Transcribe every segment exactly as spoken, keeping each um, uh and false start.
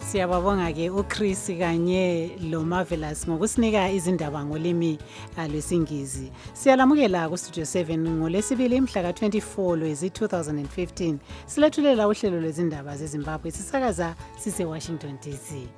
Siyababonga ke uChris kanye lo Marvelous ngokusinika izindaba ngolimi lwesiNgisi. Siyalamukela ku Studio seven ngolesibili mhla ka twenty-four lwezi two thousand fifteen. Silethulela uhlelo lwezindaba zeZimbabwe sisakaza sise Washington D C.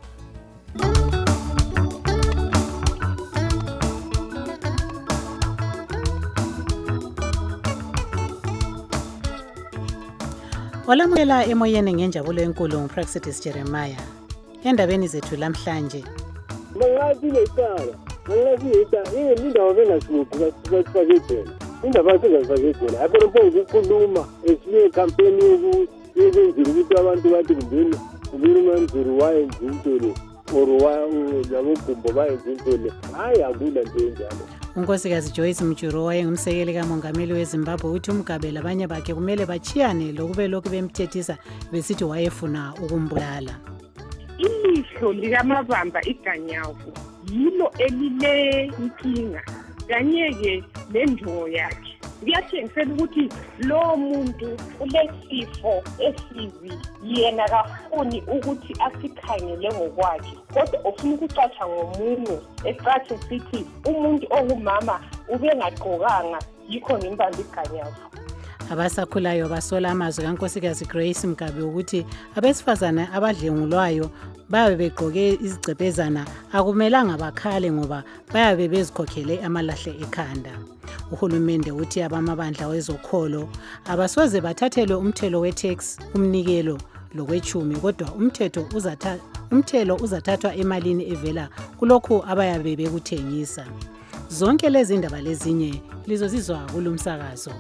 Olamukela emoyeni ngenjabulo enkulu nguPraxidis Jeremiah. Endabeni zethu lamhlanje. Mangathi lecala, mangathi lecala, yini indaba bengasibukho basifakethela. Indaba singazifakethela. Apho mfowethu ukukhuluma esiye campaign yokwenzela ukuthi abantu bathi kumbeni ubuluma nzuru wayenza into le or labo gumbo bayenza into le. Hayi akula nto enjalo. Unkosikazi Joyce Mjuru wayengumsekeli kamongameli weZimbabwe uthi uMgabe labanye bakhe kumele bachiyane lokube lokhu bemthethisa besithi wayefuna ukumbulala. Ilihlo likaMabamba iGanyavu yilo elile inkinga kanye-ke nenjongo yakhe. Kuyatshengisela ukuthi lo muntu ulesifo esibi yena akafuni ukuthi asikhangele ngokwakhe kodwa ufuna ukucatsha ngomunye ecatshe sithi umuntu ongumama ubengagqokanga yikho ngimbamba iGanyavu. Abasakhulayo basola amazwi kaNkosikazi Grace Mgabe ukuthi abesifazana abadlengulwayo babe begqoke izigcebhezana akumelanga bakhale ngoba bayabe bezikhokhele amalahle ekhanda. Uhulumende uthi abamabandla wezokholo abasoze bathathelwe umthelo wetax umnikelo lokwechumi kodwa umthetho uzatha umthelo uzathathwa emalini evela kulokho abayabe bekuthengisa. Zonke lezi indaba lezinye lizozizwa kulumsakazo.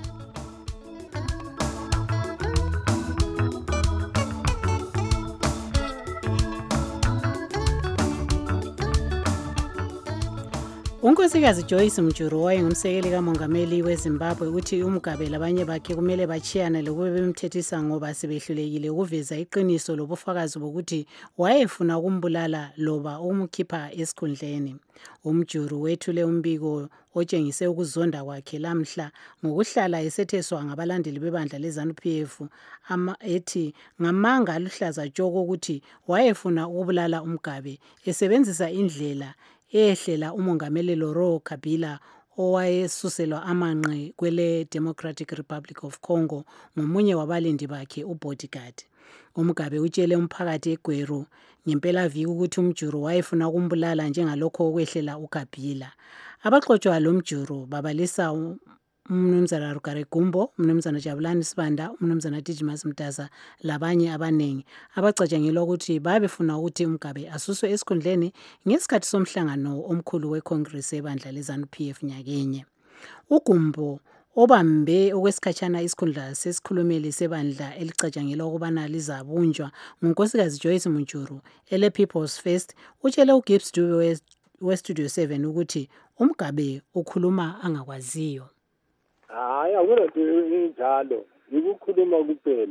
Unkosikazi Joyce Mjuru wayengumsekeli kamongameli weZimbabwe uthi uMgabe labanye bakhe kumele bachiyane lokube bemthethisa ngoba sebehlulekile ukuveza iqiniso lobufakazi bokuthi wayefuna ukumbulala loba ukumkhipha esikhundleni. UMjuru wethule umbiko otshengise ukuzonda kwakhe lamhla ngokuhlala esetheswa ngabalandeli bebandla leZANU P F ama ethi ngamanga aluhlaza tshoko ukuthi wayefuna ukubulala uMgabe esebenzisa indlela ehlela umongameli Laurent Kabila owayesuselwa amanqe kwele Democratic Republic of Congo ngomunye wabalindi bakhe uBodyguard. uMgabe utshele umphakathi eGweru ngempela viki ukuthi uMjuru wayefuna ukumbulala njengalokho okwehlela uKabila. Abaxotswa lo Mjuru babalisa uMnumzana Rugare Gumbo, uMnumzana Jabulani Sibanda, uMnumzana Dijimas Mtasa labanye abanengi abacatshangelwa ukuthi babefuna ukuthi uMgabe asuswe esikhundleni ngesikhathi somhlangano omkhulu weCongress ebandla leZANU P F nyakenye. uGumbo obambe okwesikhatshana isikhundla sesikhulumeli sebandla elicatshangelwa ukubana lizabunjwa ngunkosikazi Joyce Mjuru ele People's First utshele uGibbs Dube weStudio seven ukuthi uMgabe ukhuluma angakwaziyo. Hayi akunanto enjalo ukukhuluma kuphela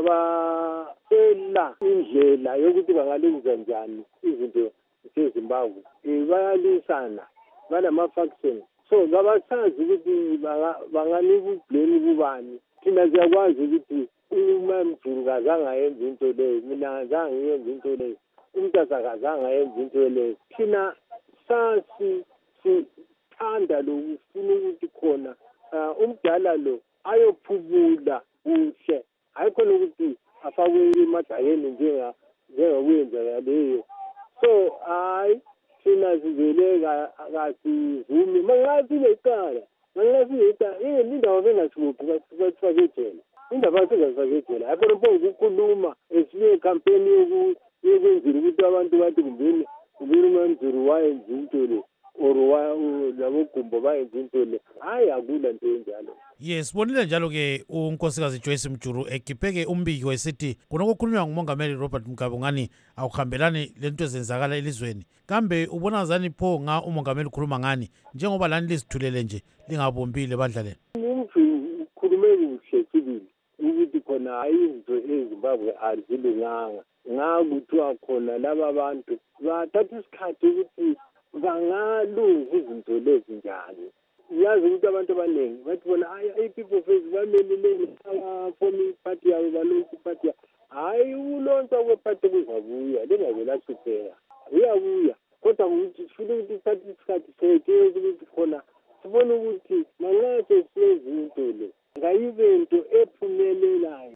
ngaba ela indlela yokuthi bangalenza njani izinto zeZimbabwe bayalisana banama factions so ngabasazi ukuthi banganika ublame kubani. Thina siyakwazi ukuthi uma Mjuru kazange ayenze into leyo mina ngazange ngiyenze into leyo uMtasa kazange ayenze into leyo. Thina sasi sithanda lokufuna ukuthi khona umdala lo ayophubula kuhle ayikho ukuthi afakwe emadayeni njenga njengokuyenza leyo. So hayi thina sizeleka akasivumi mangathi lecala mangathi lecala yini indaba bengasibukho basifakethela indaba singazifakethela. Apho mfowethu ukukhuluma esiye campaign yokwenzela ukuthi abantu bathi kumbeni ubuluma nzuru wayenza into le or labo gumbo bayenza into le. Hayi akula nto enjalo. Yes, bonile njalo ke unkosikazi Joyce Mjuru ekhipheke umbiko esithi kunokukhulunywa ngumongameli Robert Mugabe ngani awukhambelani lento ezenzakala elizweni. Kambe ubona zani pho nga umongameli ukhuluma ngani njengoba lani lizithulele nje lingabombile bandla leni. Umuntu ukhulume kuhle sibili ukuthi khona izinto eZimbabwe azilunganga ngakuthiwa khona laba bantu bathatha isikhathi ukuthi bangalunga izinto lezi njani. Yazi ukuthi abantu abaningi bathi bona i-people face bamelele for party yabo balonke party. Hayi ulonto ukubusa kwephathi kuzabuya lingakelahlupheya uyabuya kodwa ukuthi sifuna ukuthi ithathe isikhathi sethu ukuthi khona sibone ukuthi manxa sesiyenza into le ngayibe nto ephumelelayo.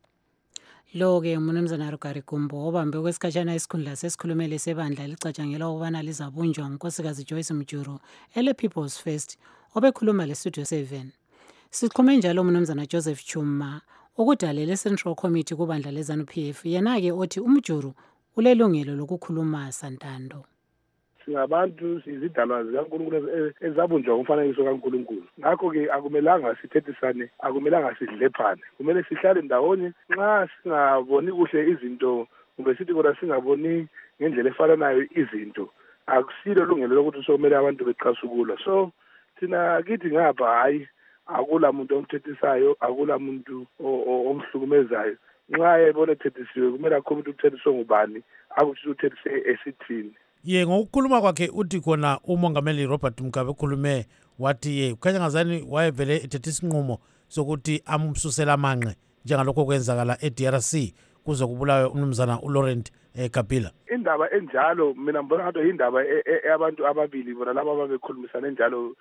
Lo-ke uMnumzana Rugari Gumbo obambe kwesikhashana isikhundla sesikhulumeli sebandla licatshangelwa ukubana lizabunjwa ngunkosikazi Joyce Mjuru ele People's First obekhuluma leStudio seven. Sixhume njalo uMnumzana Joseph Chuma okudalele Central Committee kubandla leZANU-P F yena-ke othi uMjuru ulelungelo lokukhuluma santando. Singabantu sizidalwa zikaNkulunkulu ezabunjwa umfanekiso kaNkulunkulu. Ngakho-ke akumelanga sithethisane, akumelanga sidlephane. Kumele sihlale ndawonye nxa singaboni kuhle izinto kumbe sithi kodwa singaboni ngendlela efananayo izinto. Akusilo lungelo lokuthi sokumele abantu beqasukula. So thina kithi ngapha hayi akula muntu omthethisayo, akula muntu omhlukumezayo. Nxa ebona ethethisiwe kumele akhulume ukuthi uthethiswe ngubani, akuthi uthethise esithini. Ye ngokukhuluma kwakhe uthi khona umongameli Robert Mugabe ukhulume wathi ye kukhanya ngazani wayevele ethethe isinqumo sokuthi amsusela amanqe njengalokho kwenzakala e-D R C kuze kubulawe umnumzana uLaurent Kabila. Indaba enjalo mina mbona ngathi indaba yabantu ababili bona laba ababekhulumisana njalo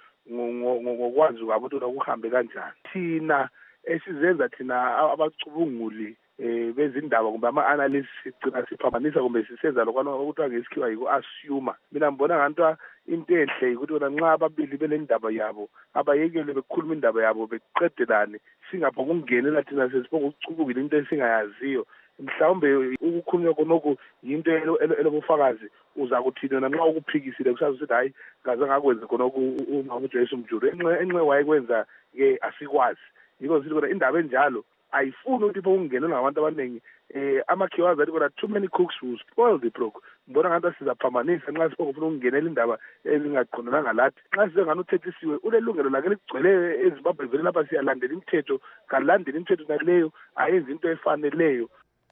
ngokwazi kwabo ukuthi ukuhambe kanjani. Thina esizenza thina abacubunguli eh bezindaba kumbe ama-analysts sigcina siphambanisa kumbe sisenza lokwana okuthiwa ngesikhiwa yiku-assume. Mina mbona nganto into enhle ukuthi wona nxa ababili belendaba yabo abayekele bekhuluma indaba yabo beqedelane singapho kungenela thina sesibonga ukucubukile into esingayaziyo. Mhlawumbe ukukhulunywa konoko yinto elobufakazi uza kuthina nxa ukuphikisile kusazi ukuthi hayi ngaze ngakwenza konoko uMama Joyce Mjuru enxe wayekwenza ke asikwazi. Yiko sithi kodwa indaba enjalo ayifuni ukuthi kungenelwa ngabantu abaningi. Eh amakhiwazi athi kodwa too many cooks will spoil the broth. Mbona ngathi sizaphambanisa nxa sifuna ukungenela indaba ezingaqondanga lathi. Nxa sizengana uthethisiwe ulelungelo lakhe ligcwele eZimbabwe vele lapha siyalandela imithetho, kalandela imithetho naleyo ayenza into efaneleyo.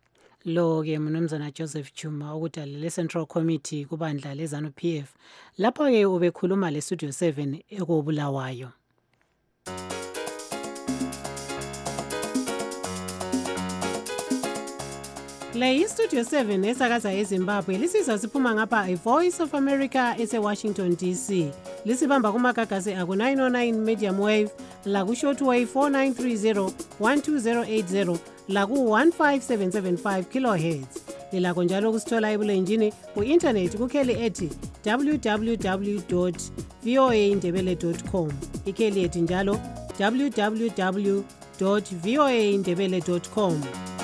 Lo-ke Mnumzana Joseph Chuma okudalele Central Committee kubandla leZANU-P F lapho-ke ubekhuluma leStudio seven ekobulawayo. Le iStudio seven esakaza eZimbabwe lisiza siphuma ngapha iVoice of America ese-Washington D C. Lisibamba kumagagasi aku nine oh nine medium wave, laku shortwave four nine three zero one two zero eight zero, laku one five seven seven five kilohertz. Lilakho njalo kusithola ebulenjini ku-internet kukheli ethi w w w dot voa ndebele dot com. Ikheli ethi njalo w w w dot voa ndebele dot com.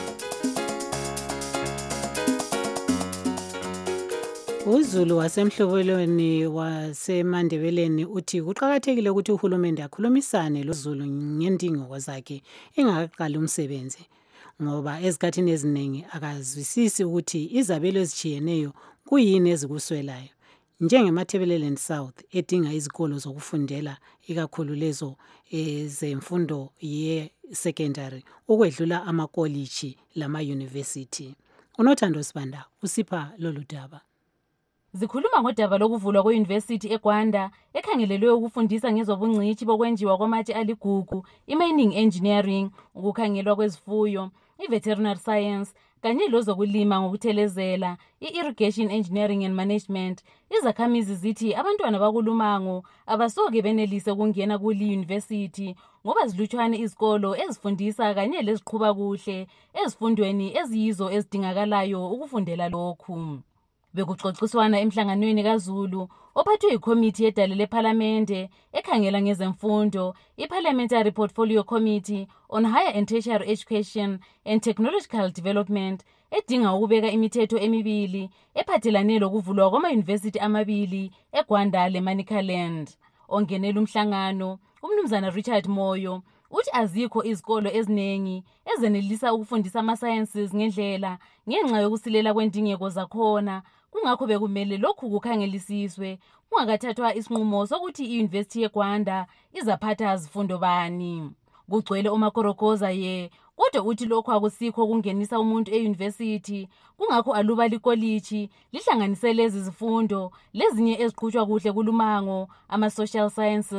uZulu wasemhlobelweni wasemandebeleni uthi kuqakathekile ukuthi uhulumende akhulumisane loZulu ngendingo zakhe engakaqali umsebenzi ngoba ezikhathini eziningi akazwisisi ukuthi izabelo ezijiyeneyo kuyini ezikuswelayo njengemathebeleleni South edinga izikolo zokufundela ikakhulu lezo ezemfundo ye-secondary ukwedlula amakoliji lama-university. uNothando Sibanda usipha lolu daba. Zikhuluma ngodaba lokuvulwa kwe-University eGwanda ekhangelelwe ukufundisa ngezobungcitshi bokwenjiwa kwamatshe aligugu, i-mining engineering, ukukhangelwa kwezifuyo, i-veterinary science, kanye lozokulima ngokuthelezela, i-irrigation engineering and management. Izakhamizi zithi abantwana bakulumango abasoke benelise ukungena kuli university ngoba zilutshwane izikolo ezifundisa kanye leziqhuba kuhle ezifundweni eziyizo ezidingakalayo ukufundela lokhu. Bekuxoxiswana emhlanganweni kaZulu ophathwe yikomiti yedale leParlamente ekhangela ngezemfundo, iParliamentary Portfolio Committee on Higher and Tertiary Education and Technological Development edinga ukubeka imithetho emibili ephathelane lokuvulwa kwama-university amabili eGwanda leManicaland. Ongenela umhlangano uMnumzana Richard Moyo uthi azikho izikolo eziningi ezenelisa ukufundisa ama-sciences ngendlela ngenxa yokusilela kwendingeko zakhona. Kungakho bekumele lokhu kukhangelisiswe kungakathathwa isinqumo sokuthi i-University yeGwanda izaphatha izifundo bani. Kugcwele uMakorokoza ye kodwa uthi lokhu akusikho kungenisa umuntu e-university kungakho aluba likoliji lihlanganise lezi zifundo lezinye eziqhutshwa kuhle kulumango ama-social sciences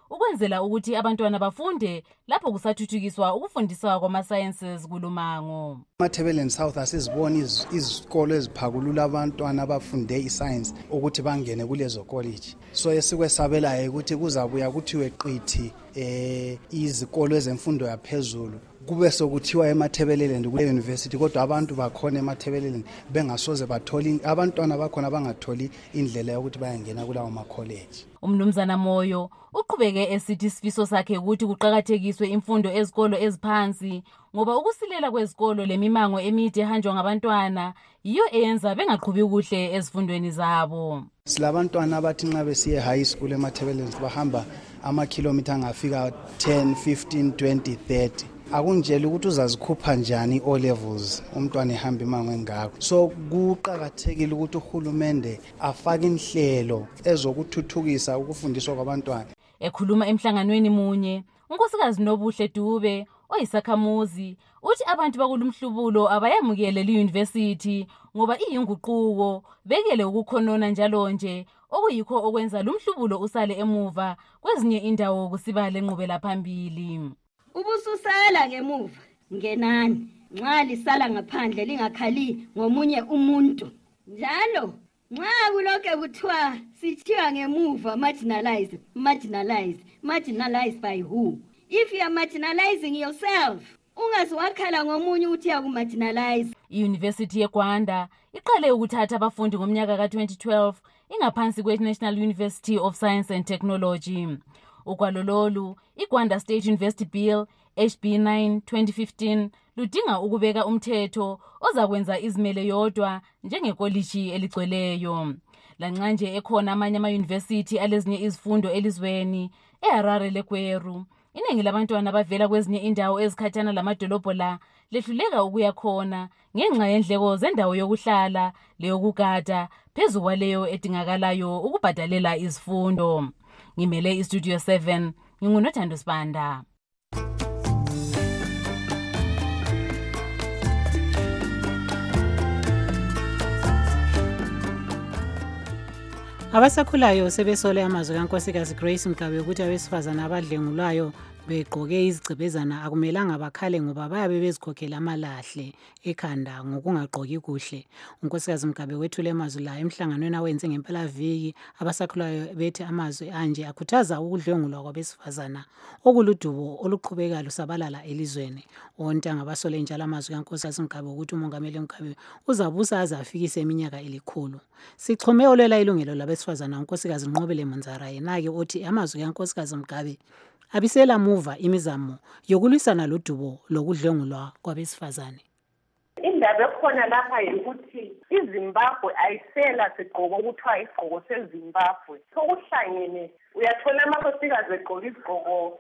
ukwenzela ukuthi abantwana bafunde lapho kusathuthukiswa ukufundiswa kwama-sciences kulumango. Mathebeleni South asizibona izikolo eziphakulula abantwana abafunde iscience ukuthi bangene kulezo college. So esikwesabelayo ukuthi kuzabuya kuthiwe qithi eh izikolo ezemfundo yaphezulu kube sokuthiwa eMathebeleni kule university kodwa abantu bakhona eMathebeleni bengasoze batholi abantwana bakhona bangatholi indlela yokuthi bayangena kulawo ma college. Umnumzana Moyo uqhubeke esithi isifiso sakhe ukuthi kuqhakathekiswe imfundo ezikolo eziphansi ngoba ukusilela kwezikolo lemimango emide ehanjwa ngabantwana yiyo eyenza bengaqhubi kuhle ezifundweni zabo. Silabantwana abathi nxa besiye high school eMathebeleni bahamba ama kilometer angafika ten, fifteen, twenty, thirty. Akunjela ukuthi uzazikhupha njani o levels umntwana ehamba imango engako. So kuqhakathekile ukuthi uhulumende afake inhlelo ezokuthuthukisa ukufundiswa kwabantwana. Ekhuluma emhlanganweni munye unkosikazi Nobuhle Dube oyisakhamuzi uthi abantu bakulumhlubulo abayamukele le university ngoba iyinguquko bekele ukukhonona njalo nje okuyikho okwenza lumhlubulo usale emuva kwezinye indawo kusiba lenqubela phambili. Ubususala ngemuva ngenani nxa lisala ngaphandle lingakhali ngomunye umuntu njalo nxa kulokho kuthiwa sithiwa ngemuva marginalize marginalize marginalized by who? If you are marginalizing yourself ungaziwakhala ngomunye uthi yakumarginalize. I-University yeGwanda iqale ukuthatha abafundi ngomnyaka ka twenty twelve ingaphansi kwe-National University of Science and Technology. Ukwalololu, iGwanda State University Bill H B nine twenty fifteen ludinga ukubeka umthetho ozakwenza izimele yodwa njengekolishi eligcweleyo. Lanxa nje ekhona amanye ama-university alezinye izifundo elizweni, eHarare leKweru, iningi labantwana bavela kwezinye indawo ezikhathana lamadolobho la lehluleka ukuya khona ngenxa yendleko zendawo yokuhlala leyokugada phezu kwaleyo edingakalayo ukubhadalela izifundo. Ngimele iStudio seven, ngingunothando Sibanda. Abasakhulayo sebesole amazwi kaNkosikazi Grace Mgabe ukuthi abesifazana abadlengulwayo begqoke izigcebezana akumelanga bakhale ngoba bayabe bezikhokhela amalahle ekhanda ngokungagqoki kuhle. Unkosikazi Mgabe wethule amazwi la emhlanganweni awenze ngempelaviki. Abasakhulayo bethi amazwi anje akhuthaza ukudlengulwa kwabesifazana okuludubo oluqhubeka lusabalala elizweni. Ontanga basole njalo amazwi kaNkosikazi Mgabe ukuthi uMongameli Mgabe uzabusa aze afikise iminyaka elikhulu. Sichome olela ilungelo labesifazana unkosikazi Nqobele Munzara yena-ke othi amazwi kaNkosikazi Mgabe abisela muva imizamo yokulwisana lodubo lokudlengulwa kwabesifazane. Indaba ekhona lapha yikuthi iZimbabwe ayisela sigqoko ukuthiwa isigqoko seZimbabwe. Sokuhlangene uyathola amakhosikazi egqoka izigqoko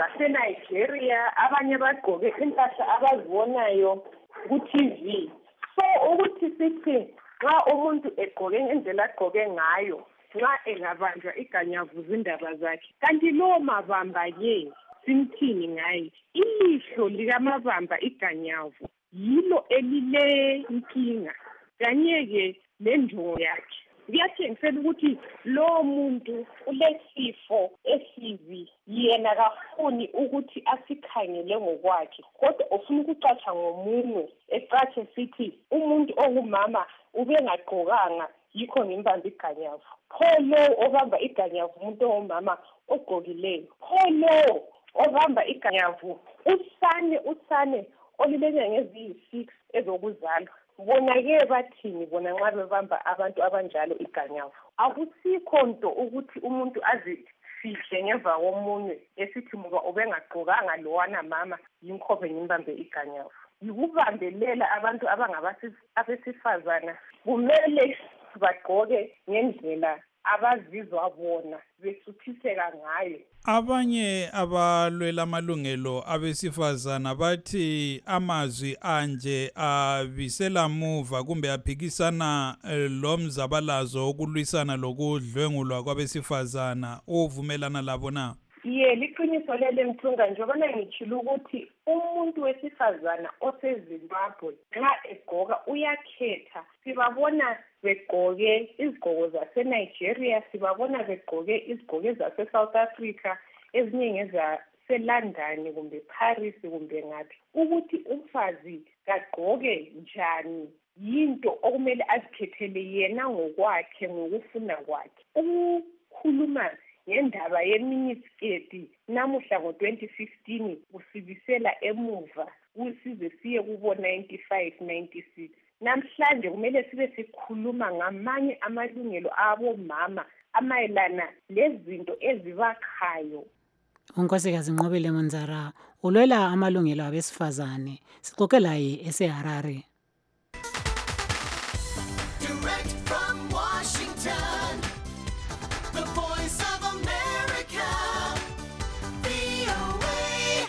zaseNigeria, abanye bagqoke impahla abazibonayo ku-T V. So ukuthi sithi nxa umuntu egqoke ngendlela agqoke ngayo nxa engabanjwa iganyavuza indaba zakhe. Kanti lo Mabamba-ke simthini ngaye? Ilihlo likaMabamba iganyavu yilo elile inkinga kanye-ke nenjongo yakhe. Kuyatshengisela ukuthi lo muntu ulesifo esibi, yena kafuni ukuthi asikhangele ngokwakhe kodwa ufuna ukucatsha ngomunwe, ecatshe sithi umuntu ongumama ubengagqokanga yikho ngimbamba iganyavu. Pho lo obamba iganyavu umuntu ongumama ogqokileyo, pho lo obamba iganyavu usane usane olilenyanga eziyi-six ezokuzalwa. Bona-ke bathini bona nxa bebamba abantu abanjalo iganyavu? Akusikho nto ukuthi umuntu azifihle ngemva komunwe esithi ngoba ubengagqokanga lowana mama yingakho ngimbambe iganyavu. Yikubambelela abantu abesifazana kumele bagqoke ngendlela abazizwa bona besuthiseka ngayo. Abanye abalwela amalungelo abesifazana bathi amazwi anje abisela muva kumbe aphikisana lomzabalazo okulwisana lokudlwengulwa kwabesifazana. Uvumelana labo na? Ye, liqiniso lele Mthunga, njengoba ngitshilo ukuthi umuntu wesifazana oseZimbabwe nxa egqoka uyakhetha. Sibabona begqoke izigqoko zaseNigeria, sibabona begqoke izigqoko zaseSouth Africa, ezinye ngeza seLondon kumbe Paris kumbe ngaphi ukuthi umfazi kagqoke njani yinto okumele azikhethele yena ngokwakhe ngokufuna kwakhe. Ukukhuluma ngendaba yeminisketi namuhla ngo twenty fifteen kusibisela emuva kusize siye kubo ninety-five ninety-six. Namhlanje kumele sibe sikhuluma ngamanye amalungelo abomama amayelana lezinto ezibakhayo. Unkosikazi Nqobile Monzara ulwela amalungelo abesifazane. Sixoxe laye eseHarare. Direct from Washington, the voice of America, V O A.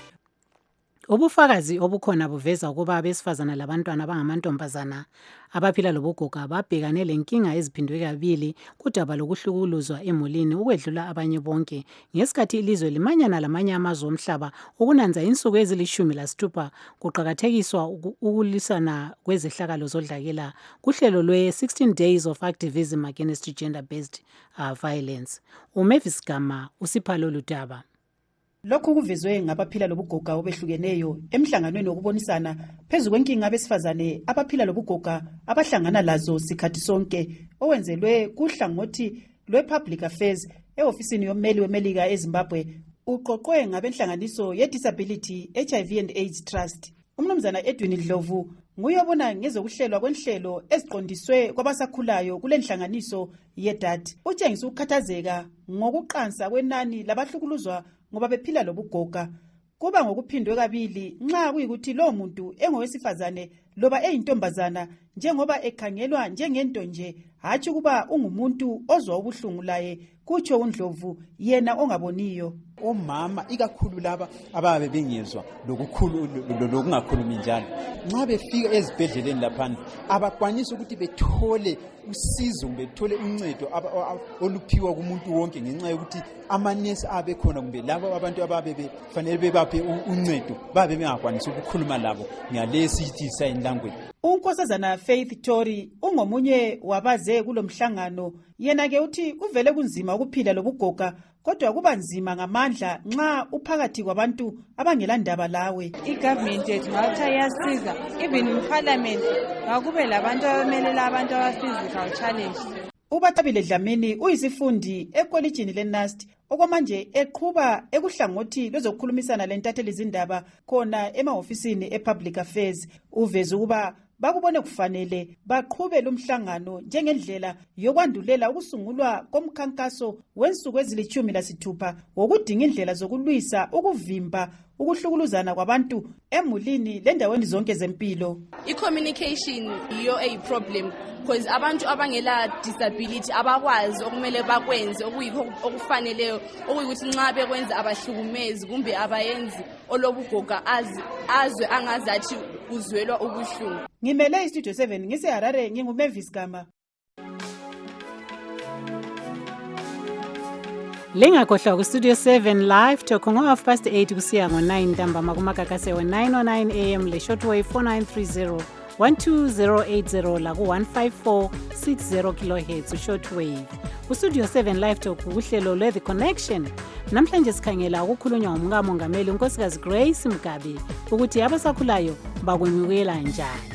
Ubufakazi obukhona buveza ukuba abesifazana labantwana abangamantombazana abaphila lobugoga babhekane lenkinga eziphindwe kabili kudaba lokuhlukuluzwa emulini ukwedlula abanye bonke ngesikhathi ilizwe limanyana lamanye amazwe omhlaba ukunanza insuku ezilishumi lasithupha kuqakathekiswa ukulisana kwezehlakalo zodlakela kuhlelo lwe sixteen days of activism against gender based uh, violence. uMavis Gama usipha lolu daba. Lokhu kuvezwe ngabaphila lobugoga obehlukeneyo emhlanganweni wokubonisana phezu kwenkinga abesifazane abaphila lobugoga abahlangana lazo sikhathi sonke owenzelwe kuhlangothi lwe-Public Affairs e-ofisini yommeli weMelika eZimbabwe uqoqwe ngabenhlanganiso ye-Disability H I V and AIDS Trust. Umnumzana Edwin Dlovu nguye obona ngezokuhlelwa kwenhlelo eziqondiswe kwabasakhulayo kule nhlanganiso ye-D A D. Utshengisa ukukhathazeka ngokuqansa kwenani labahlukuluzwa ngoba bephila lobugoga kuba ngokuphindwe kabili nxa kuyikuthi lo muntu engowesifazane loba eyintombazana njengoba ekhangelwa njengento nje hatshi kuba ungumuntu ozwa ubuhlungu laye kutsho uNdlovu yena ongaboniyo. Omama ikakhulu laba ababe bengezwa lokukhulu lokungakhulumi njalo nxa befika ezibhedleleni laphana abakwanisa ukuthi bethole usizo bethole uncedo oluphiwa kumuntu wonke ngenxa yokuthi amanesi abe khona kumbe labo abantu ababe befanele bebaphe uncedo babe bengakwanisa ukukhuluma labo ngalesi sithi sign language. Unkosazana Faith Tori ungomunye wabaze kulomhlangano yena ke uthi kuvele kunzima ukuphila lobugoga kodwa kuba nzima ngamandla nxa uphakathi kwabantu abangelandaba lawe. I-government yethu ngawuthi iyasiza even in parliament ngakube labantu abamelela abantu aba-physical challenge. uBatabile Dlamini uyisifundi ekolitshini leNust okwamanje eqhuba ekuhlangothi lezokukhulumisana lentatheli izindaba khona emahofisini ePublic Affairs. Uveza ukuba bakubone kufanele baqhube lumhlangano njengendlela yokwandulela ukusungulwa komkhankaso wensuku ezilithumi lasithupha wokudinga indlela zokulwisa ukuvimba ukuhlukuluzana kwabantu emulini lendaweni zonke zempilo. I-communication yiyo a problem because abantu abangela disability abakwazi okumele bakwenze okuyikho okufaneleyo okuyikuthi nxa bekwenza abahlukumezi kumbe abayenzi olobugoga azwe angazathi uzwelwa ubuhlungu. Ngimele iStudio seven ngiseHarare nginguMavis Gama. Lingakhohlwa ku Studio seven live talk ngo half past eight kusiya ngo nine ntambama kumakakase we nine oh nine a m le shortwave four nine three zero one two zero eight zero la ku one five four six zero kilohertz shortwave. Ku Studio seven live talk uhlelo lwe The Connection. Namhlanje sikhangela ukukhulunywa ngumkamongameli unkosikazi Grace Mugabe ukuthi abasakhulayo bakwemukela njani.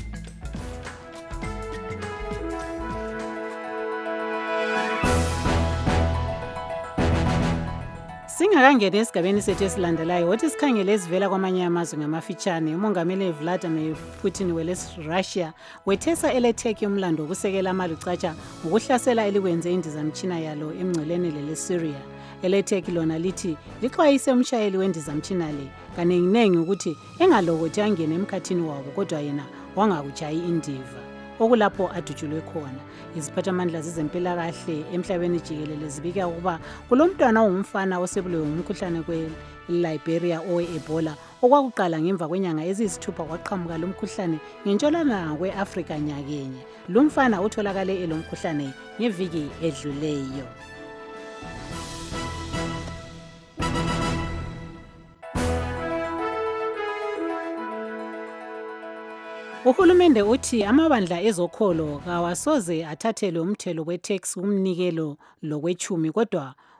Singakangena esigabeni sethu esilandelayo wothi sikhangele ezivela kwamanye amazwe ngamafitshane. Umongameli Vladimir Putin weleRussia wethesa eleTurkey umlando wokusekela amalucatsha ngokuhlasela elikwenze indizamtshina yalo emngceleni leleSyria. eleTurkey lona lithi lixwayise umshayeli wendizamtshina le kanenginengi ukuthi engalokothi angene emkhathini wabo kodwa yena wangakutshayi indiva okulapho adutshulwe khona. Iziphathamandla zezempilakahle emhlabeni jikelele zibika ukuba kulomntwana ongumfana osebulewe ngumkhuhlane kweLiberia owe-Ebola okwakuqala ngemva kwenyanga eziyisithupha kwaqhamuka lo mkhuhlane ngentshonalanga kwe-Afrika nyakenye. Lo mfana utholakale elomkhuhlane ngeviki edluleyo. Uhulumende uthi amabandla ezokholo kawasoze athathelwe umthelo wetax kumnikelo lokwechumi kodwa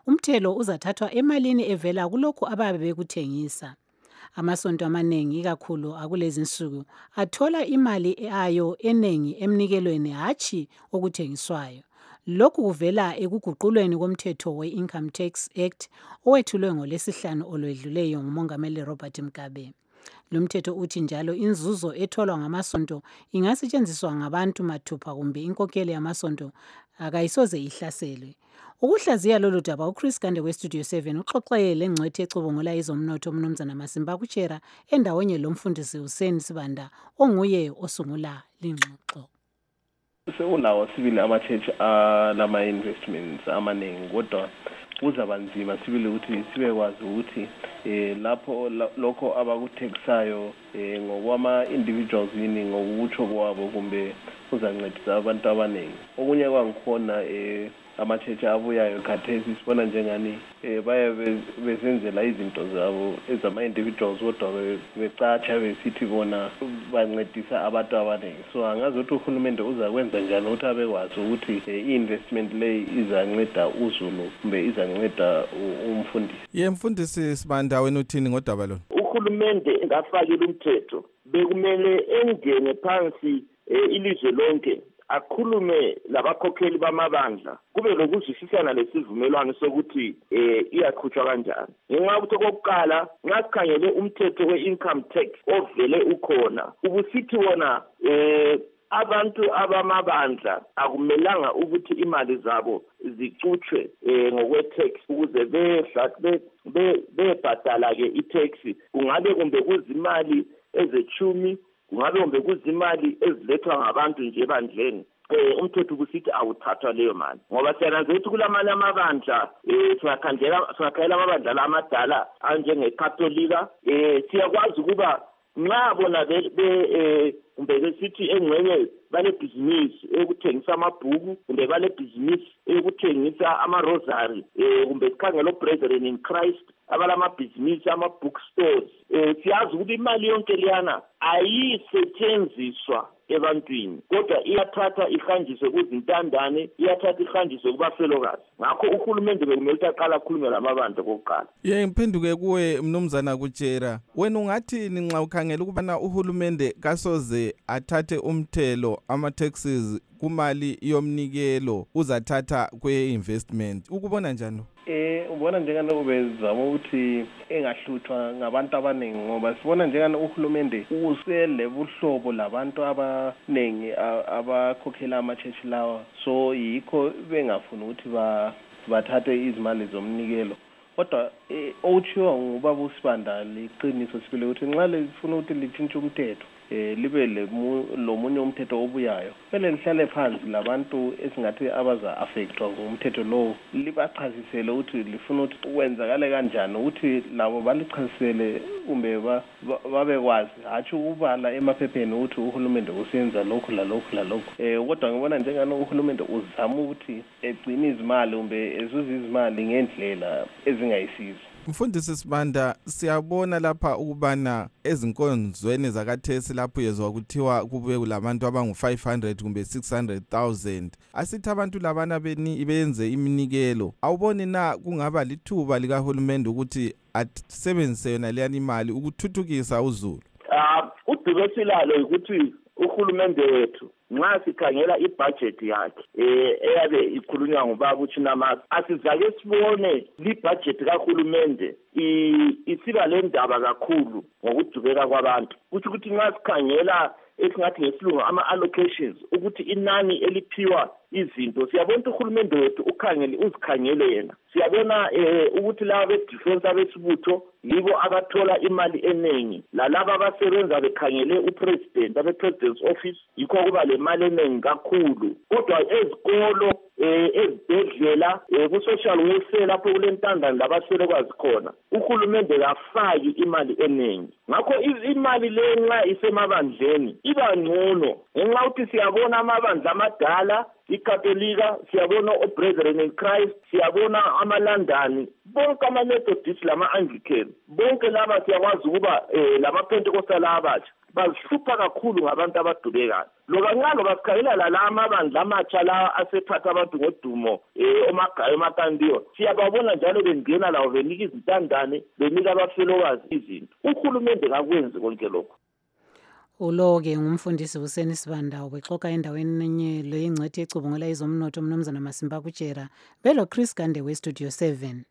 umthelo uzathathwa emalini evela kulokhu ababe bekuthengisa. Amasonto amaningi ikakhulu akulezi nsuku athola imali ayo enengi emnikelweni hatshi okuthengiswayo. Lokhu kuvela ekuguqulweni komthetho we-Income Tax Act owethulwe ngolesihlanu olwedluleyo ngumongameli Robert Mugabe. Lo mthetho uthi njalo inzuzo etholwa ngamasonto ingasetshenziswa ngabantu mathupha kumbe inkokheli yamasonto akayisoze ihlaselwe. Ukuhlaziya lolu daba uChris Gande weStudio seven uxoxele lengcwethi ecubungula izomnotho umnumzana Masimba Kuchera endawonye lomfundisi Hussein Sibanda onguye osungula lengxoxo. Sekunawo sibili ama-church alama investments amaningi kodwa kuzaba nzima sibili ukuthi sibekwazi ukuthi eh lapho lokho abakuthekisayo eh ngokwama individuals yini ngokutsho kwabo kumbe kuzancedisa abantu abaningi. Okunye kwangikhona eh ama-church abuyayo khathesi sibona njengani eh baye bezenzela izinto zabo ezama-individuals kodwa becatsha besithi bona bancedisa abantu abaningi. So angazi ukuthi uhulumende uzakwenza njani ukuthi abekwazi ukuthi i-investment le izanceda uzulu kumbe izanceda umfundisi. Ye mfundisi Sibanda wena uthini ngodaba lona? Uhulumende engafakile umthetho bekumele engene phansi ilizwe lonke akhulume labakhokheli bamabandla kube lokuzwisisana lesivumelwano sokuthi eh iyakhutshwa kanjani. Ngenxa yokuthi kokuqala ngasikhangele umthetho we-income tax ovele ukhona ubusithi wona eh abantu abamabandla akumelanga ukuthi imali zabo zicutshwe eh ngokwe-tax ukuze behla bebhadala ke i-tax kungabe kumbe kuzimali ezechumi kungabe kumbe kuzimali ezilethwa ngabantu nje bandleni. Eh umthetho kusithi awuthathwa leyo mali ngoba siyananza ukuthi kulamali amabandla eh singakhandela singakhayela amabandla lamadala anjengekatholika eh siyakwazi ukuba nxa bona be eh kumbe besithi engcenye bale business ekuthengisa amabhuku kumbe bale business ekuthengisa ama-rosary eh kumbe sikhangela Brethren in Christ abalama business ama bookstores eh siyazi ukuthi imali yonke liyana ayisetshenziswa ebantwini kodwa iyathatha ihanjiswe kuzintandane iyathatha ihanjiswe kubafelokazi. Ngakho uhulumende bekumele ukuthi aqala akhulume lamabandla kokuqala. Ye ngiphenduke kuwe mnumzana Kuchera, wena ungathini nxa ukhangela ukubana uhulumende kasoze athathe umthelo ama-taxes kumali yomnikelo uzathatha kwe-investment, ukubona njani? Eh ubona njengana ubezama ukuthi engahluthwa ngabantu abaningi ngoba sibona njengana uhulumende usele buhlobo labantu abaningi abakhokhela ama-church lawa, so yikho bengafuni ukuthi ba bathathe izimali zomnikelo. Kodwa okushiwo ngubaba uSibanda liqiniso sibile ukuthi nxa lifuna ukuthi litshintshe umthetho eh libe lomunye umthetho obuyayo kumele lihlale phansi labantu esingathi abaza affectwa ngumthetho lo libachazisele ukuthi lifuna ukuthi kwenzakale kanjani ukuthi labo balichazisele kumbe babekwazi hatshi ukubala emaphepheni ukuthi uhulumende usenza lokhu la lokhu la lokhu. Eh kodwa ngibona njengana uhulumende uzama ukuthi egcine izimali kumbe ezuza izimali ngendlela ezingayisizo. Mfundisi Sibanda, siyabona lapha ukubana ezinkonzweni zakathesi lapho yezwa kuthiwa kube kulabantu abangu five hundred kumbe six hundred thousand. Asithi abantu labana beni benze iminikelo. Awuboni na kungaba lithuba likahulumende ukuthi asebenzise yona leyani imali ukuthuthukisa uzulu? Ah, udubekilalo ukuthi uhulumende wethu nxa sikhangela ibudget yakhe eh eyabe ikhulunywa ngubaba uChinamasi asizake sibone libudget kahulumende isiba lendaba kakhulu ngokudubeka kwabantu kuthi ukuthi nxa sikhangela esingathi ngesilungu ama-allocations ukuthi inani eliphiwa izinto siyabona uhulumende wethu ukhangele uzikhangele yena. Siyabona eh ukuthi laba be-defense abesibutho yibo abathola imali eningi lalaba abasebenza bekhangele upresident abe-president's office yikho kuba le mali eningi kakhulu. Kodwa ezikolo eh ezibhedlela ku-social welfare lapho kulentandane labaselekwazi khona uhulumende kafaki imali eningi. Ngakho imali le nxa isemabandleni iba ngcono ngenxa ukuthi siyabona amabandla amadala ikatolika, siyabona o-Brethren in Christ, siyabona amalandani, bonke ama-Methodist lama-Anglican, bonke laba siyakwazi ukuba um lama-Pentecostal abatsha bazihlupha kakhulu ngabantu abadubekayo. Lokancane basikhangela la amabandla amatsha la asethatha abantu ngodumo um omagayo emakandiyo, siyababona njalo bengena lawo benika izintandane, benika abafelokazi izinto. Uhulumende ngakwenzi konke lokho. Ulo-ke ngumfundisi Hussein Sibanda ubexoxa endaweni enye leyingcwethi ecubungula izomnotho umnumzana Masimba Kutshera belo Chris Gande we-Studio seven.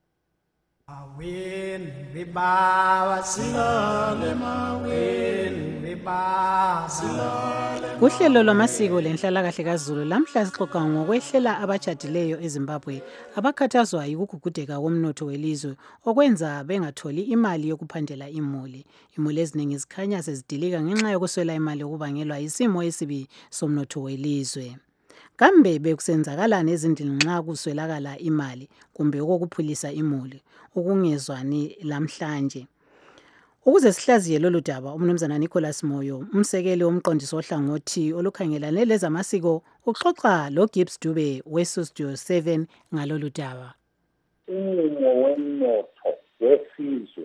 Maweni bibawa silale maweni bibawa silale. Kuhlelo lwamasiko lenhlalakahle kaZulu lamhla sixoxa ngokwehlela abachadileyo eZimbabwe abakhathazwa yikugugudeka komnotho welizwe okwenza bengatholi imali yokuphandela imuli. Imuli eziningi zikhanya sezidilika ngenxa yokuswela imali okubangelwa isimo esibi somnotho welizwe. Kambe bekusenzakalani ezindlini nxa kuswelakala imali kumbe okokuphulisa imuli ukungezwani lamhlanje? Ukuze sihlaziye lolu daba umnumzana Nicholas Moyo umsekeli womqondisi ohlangothi olukhangelane lezamasiko uxoxa lo Gibbs Dube we-Studio seven ngalolu daba. Umumo wemnotho wesizwe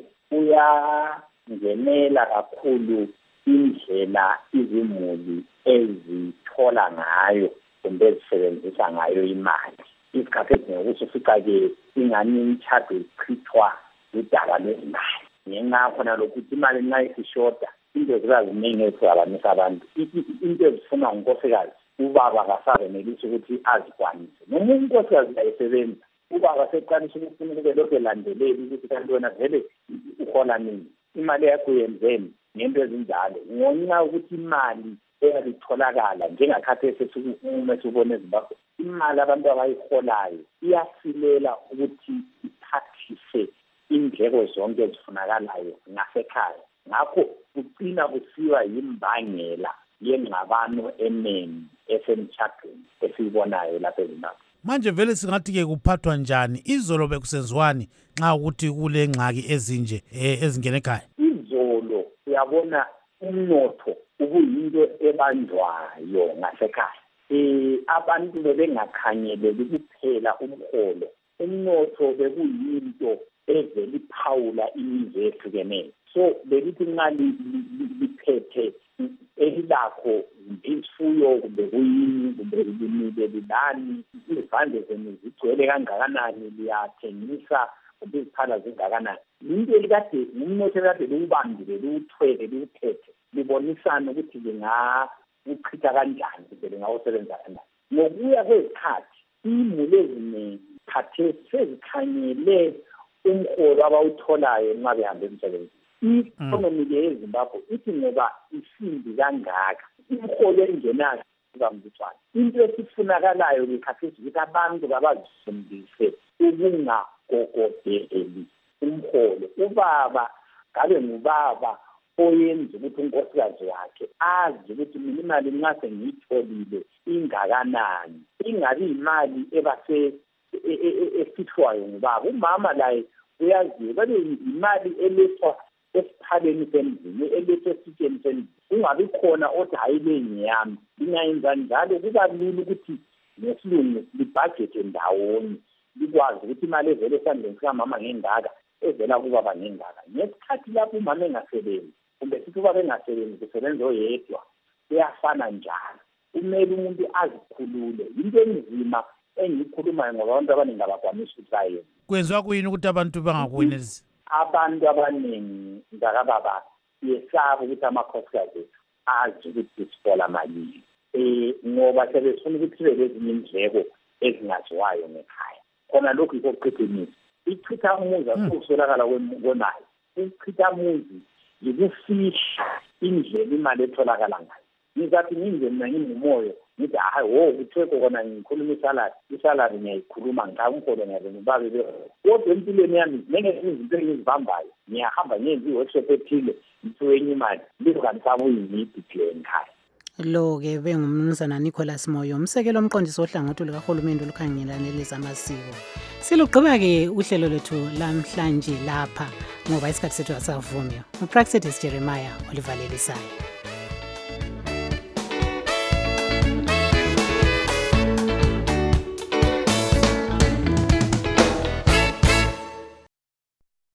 uyangenela kakhulu indlela izimuli ezithola ngayo kumbe ezisebenzisa ngayo imali. Isikhathi esinye usufica-ke ingani imitshato ichithwa udaba lwezimali. Ngenxa khona lokuthi imali nxa isishoda into ziba ziningi ezihlanganisa abantu. Into ezifuna ngunkosikazi ubaba kasabenelisi ukuthi azikwanise. Noma unkosikazi uyayisebenza ubaba seqalisa ukufuna ukube lokhu elandeleli ukuthi kanti wena vele uhola nini, imali yakho yenzeni ngento ezinjalo. Ngenxa ukuthi imali eyalitholakala njengakhathesi uma sibona eZimbabwe imali abantu abayiholayo iyasilela ukuthi iphathise indleko zonke ezifunakalayo ngasekhaya. Ngakho kucina kusiwa yimbangela yengxabano eningi esemtshadweni esiyibonayo lapha eZimbabwe. Manje vele singathi-ke kuphathwa njani? Izolo bekusenziwani nxa ukuthi kule ngxaki ezinje ezingene ekhaya? Izolo uyabona umnotho ubuyinto ebanjwayo ngasekhaya. Eh abantu bebengakhangeleli kuphela umholo. Umnotho bekuyinto evela iphawula imizwa ehlukeneyo. So belithi nxa liphethe elilakho imfuyo kumbe kuyini kumbe limile lilani, izivande zenu zigcwele kangakanani, liyathengisa kumbe iziphala zingakanani. Into elikade umnotho ekade liwubambile liwuthwele liwuphethe libonisana ukuthi lingawuchitha kanjani kumbe lingawusebenza kanjani. Ngokuya kwezikhathi imuli eziningi khathesi sezikhangele umholo abawutholayo nxa behambe emsebenzini. I-economy yeZimbabwe ithi ngoba isindi kangaka umholo engenayo ubambiswana. Into esifunakalayo ngekhathesi ukuthi abantu babazifundise ukungagogodeli umholo. Ubaba ngabe ngubaba oyenza ukuthi unkosikazi wakhe azi ukuthi mina imali nxa sengiyitholile ingakanani, ingabi imali ebase esithwayo ngubaba. Umama laye uyaziyo babe imali elethwa esiphaleni sendlini elethwa esitsheni sendlini, ungabi khona othi hayi le ngiyami. Lingayenza njalo kuba lula ukuthi nesilungu libhajethe ndawonye likwazi ukuthi imali evele esandleni sikamama ngengaka evela kubaba ngengaka. Ngesikhathi lapho umama engasebenzi kumbe sithi ubaba engasebenzi kusebenza oyedwa kuyafana njalo. Kumele umuntu azikhulule. Into enzima engiyikhulumayo ngoba abantu abaningi abakwanisi ukuthi bayenze. Kwenziwa kuyini ukuthi abantu bangakwenelisi? Abantu abaningi ngakababa yesaba ukuthi amakhosikazi azi ukuthi sithola malini. Eh ngoba sebefuna ukuthi sibe lezinye indleko ezingaziwayo ngekhaya. Khona lokhu ikoqedinisi. Ichitha umuzi akuswelakala kwenayo. Ichitha umuzi yikufihla indlela imali etholakala ngayo. Ngizathi ngingene mina ngingumoyo ngithi hayi wo kuthe kona ngikhuluma isalari isalari ngiyayikhuluma ngakho ngiyabona babe be kodwa empilweni yami nenge izinto engizibambayo ngiyahamba ngenzi i-workshop ethile ngithuwenye imali lizokanisa kuyimidi plan ekhaya. Lo-ke bengumnumzana Nicholas Moyo umsekelo omqondisi ohlangothi lukahulumeni olukhangelane lezamasiko. Silugqiba-ke uhlelo lwethu lamhlanje lapha ngoba isikhathi sethu asavumi. Upraxedes Jeremiah olivalelisayo.